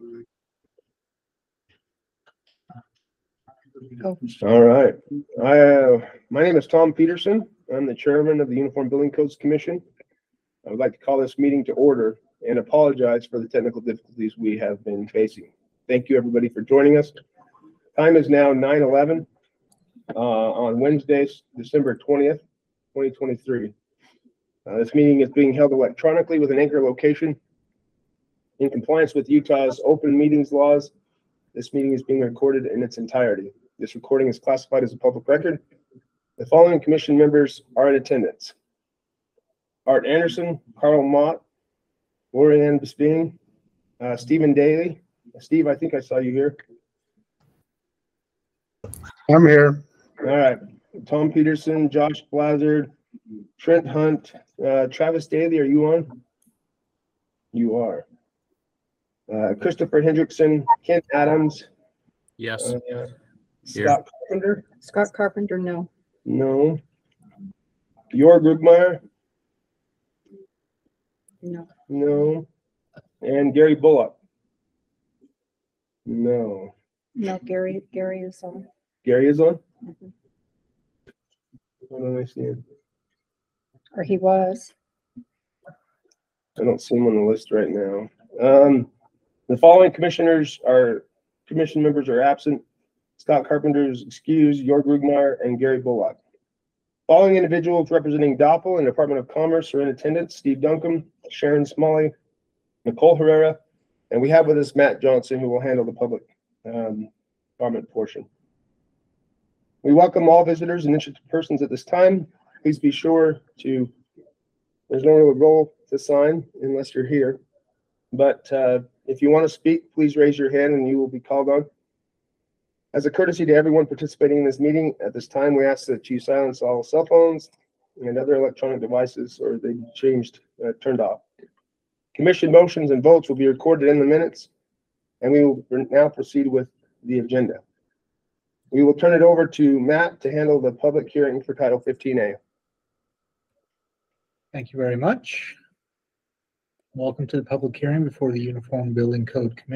Oh. All right. My name is Tom Peterson. I'm the chairman of the Uniform Building Codes Commission. I would like to call this meeting to order and apologize for the technical difficulties we have been facing. Thank you, everybody, for joining us. Time is now 9:11 on Wednesday, December 20th, 2023. This meeting is being held electronically with an anchor location. In compliance with Utah's open meetings laws, this meeting is being recorded in its entirety. This recording is classified as a public record. The following commission members are in attendance: Art Anderson, Carl Mott, Lorianne Bisping, Stephen Daly. Steve, I think I saw you here. I'm here. All right. Tom Peterson, Josh Blazard, Trent Hunt, Travis Daly, are you on? You are. Christopher Hendrickson, Kent Adams. Yes. Scott Carpenter? Scott Carpenter, no. No. Jörg Rugmeyer? No. No. And Gary Bullock? No. No, Gary is on. Gary is on? Mhm. What do I see him? Or he was. I don't see him on the list right now. The following commission members are absent: Scott Carpenter is excused, Jörg Rugmeyer, and Gary Bullock. Following individuals representing DOPL and Department of Commerce are in attendance: Steve Duncombe, Sharon Smalley, Nicole Herrera, and we have with us Matt Johnson, who will handle the public comment portion. We welcome all visitors and interested persons at this time. Please be sure to, there's no real role to sign unless you're here, but if you want to speak, please raise your hand and you will be called on. As a courtesy to everyone participating in this meeting, at this time, we ask that you silence all cell phones and other electronic devices, or they be turned off. Commission motions and votes will be recorded in the minutes, and we will now proceed with the agenda. We will turn it over to Matt to handle the public hearing for Title 15A. Thank you very much. Welcome to the public hearing before the Uniform Building Code Commission.